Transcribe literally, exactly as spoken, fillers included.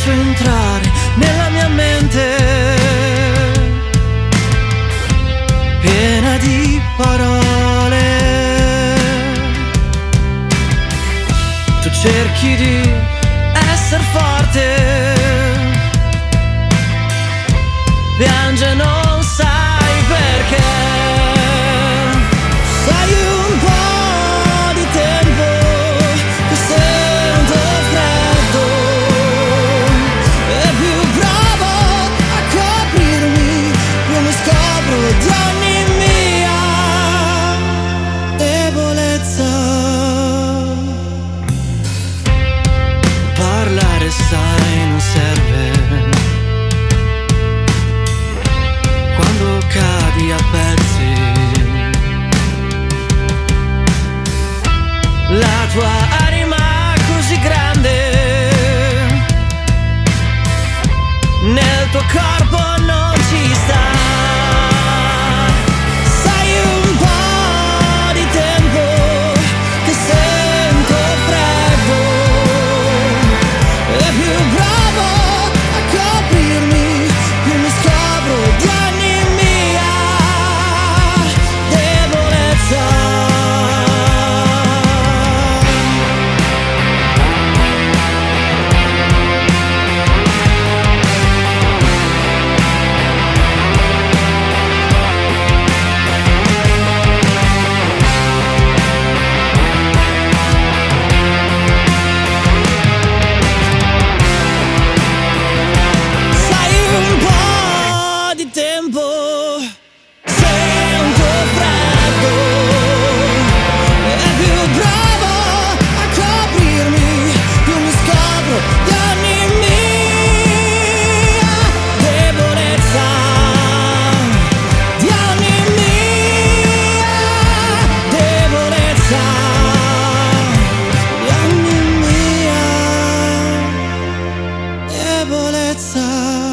lascio entrare nella mia mente, piena di parole. Tu cerchi di essere forte, piange non sai perché. Sai un po' di tempo che sento freddo, e più provo a coprirmi, più mi scopro di ogni mia debolezza. Parlare sai non serve quando cadi a pezzi. La tua anima così grande, nel tuo corpo non ci sta. Sai un po' di tempo che sento freddo, e più provo a coprirmi, più mi scopro di ogni mia debolezza. Sai un po' di tempo sento freddo, e più provo a coprirmi, più mi scopro di ogni mia debolezza, di ogni mia debolezza, di ogni mia debolezza.